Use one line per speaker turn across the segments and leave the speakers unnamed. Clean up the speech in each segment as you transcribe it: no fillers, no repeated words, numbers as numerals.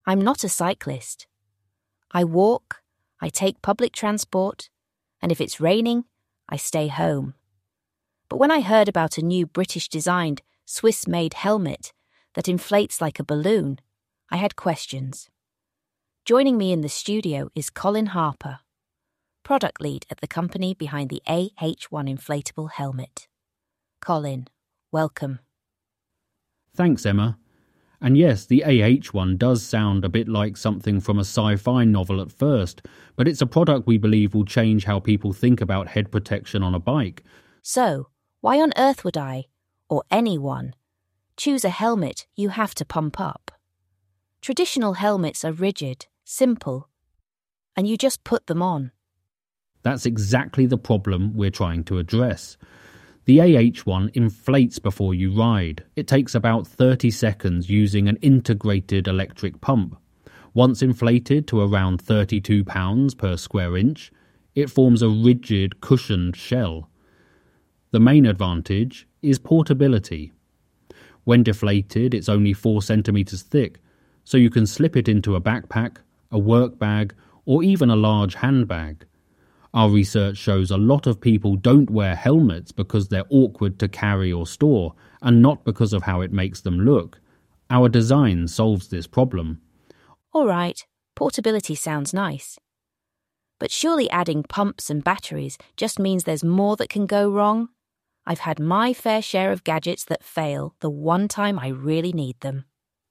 I'm not a cyclist. I walk, I take public transport, and if it's raining, I stay home. But when I heard about a new British-designed, Swiss-made helmet that inflates like a balloon, I had questions. Joining me in the studio is Colin Harper, product lead at the company behind the AH1 inflatable helmet. Colin, welcome.
Thanks, Emma. And yes, the AH1 does sound a bit like something from a sci-fi novel at first, but it's a product we believe will change how people think about head protection on a bike.
So, why on earth would I, or anyone, choose a helmet you have to pump up? Traditional helmets are rigid, simple, and you just put them on.
That's exactly the problem we're trying to address. The AH1 inflates before you ride. It takes about 30 seconds using an integrated electric pump. Once inflated to around 32 pounds per square inch, it forms a rigid, cushioned shell. The main advantage is portability. When deflated, it's only 4 centimeters thick, so you can slip it into a backpack, a work bag, or even a large handbag. Our research shows a lot of people don't wear helmets because they're awkward to carry or store, and not because of how it makes them look. Our design solves this problem.
All right, portability sounds nice. But surely adding pumps and batteries just means there's more that can go wrong? I've had my fair share of gadgets that fail the one time I really need them.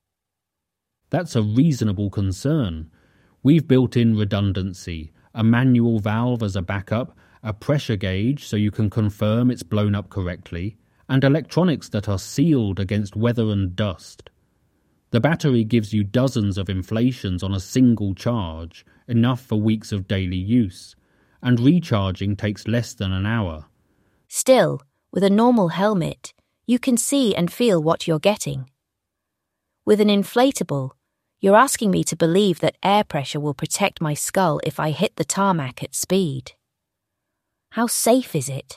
That's a reasonable concern. We've built in redundancy, a manual valve as a backup, a pressure gauge so you can confirm it's blown up correctly, and electronics that are sealed against weather and dust. The battery gives you dozens of inflations on a single charge, enough for weeks of daily use, and recharging takes less than an hour.
Still, with a normal helmet, you can see and feel what you're getting. With an inflatable, you're asking me to believe that air pressure will protect my skull if I hit the tarmac at speed. How safe is it?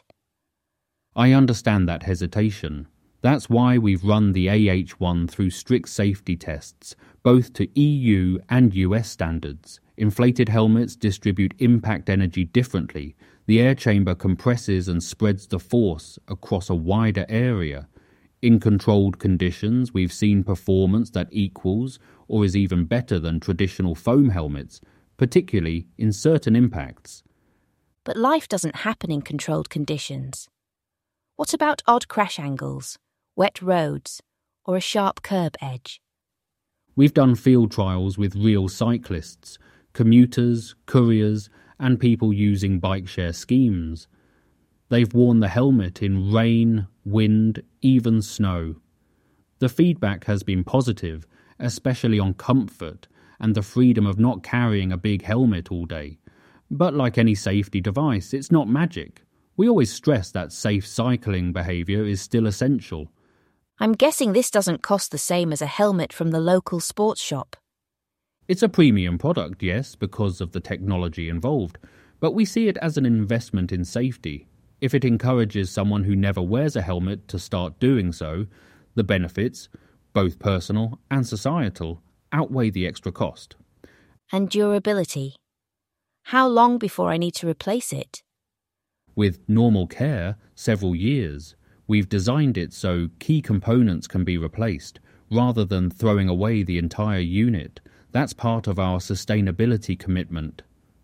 I understand that hesitation. That's why we've run the AH1 through strict safety tests, both to EU and US standards. Inflated helmets distribute impact energy differently. The air chamber compresses and spreads the force across a wider area. In controlled conditions, we've seen performance that equals or is even better than traditional foam helmets, particularly in certain impacts.
But life doesn't happen in controlled conditions. What about odd crash angles, wet roads, or a sharp curb edge?
We've done field trials with real cyclists, commuters, couriers, and people using bike share schemes. They've worn the helmet in rain, wind, even snow. The feedback has been positive, especially on comfort and the freedom of not carrying a big helmet all day. But like any safety device, it's not magic. We always stress that safe cycling behaviour is still essential.
I'm guessing this doesn't cost the same as a helmet from the local sports shop.
It's a premium product, yes, because of the technology involved, but we see it as an investment in safety. If it encourages someone who never wears a helmet to start doing so, the benefits, both personal and societal, outweigh the extra cost.
And durability. How long before I need to replace it?
With normal care, several years. We've designed it so key components can be replaced, rather than throwing away the entire unit. That's part of our sustainability commitment.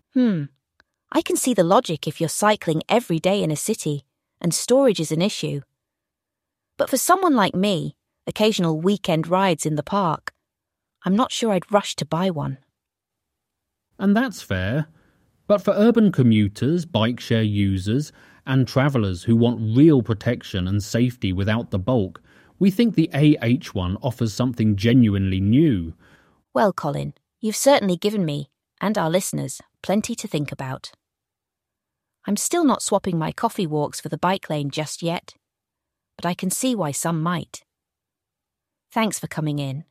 I can see the logic if you're cycling every day in a city, and storage is an issue. But for someone like me, occasional weekend rides in the park, I'm not sure I'd rush to buy one.
And that's fair. But for urban commuters, bike share users, and travellers who want real protection and safety without the bulk, we think the AH1 offers something genuinely new.
Well, Colin, you've certainly given me, and our listeners, plenty to think about. I'm still not swapping my coffee walks for the bike lane just yet, but I can see why some might. Thanks for coming in.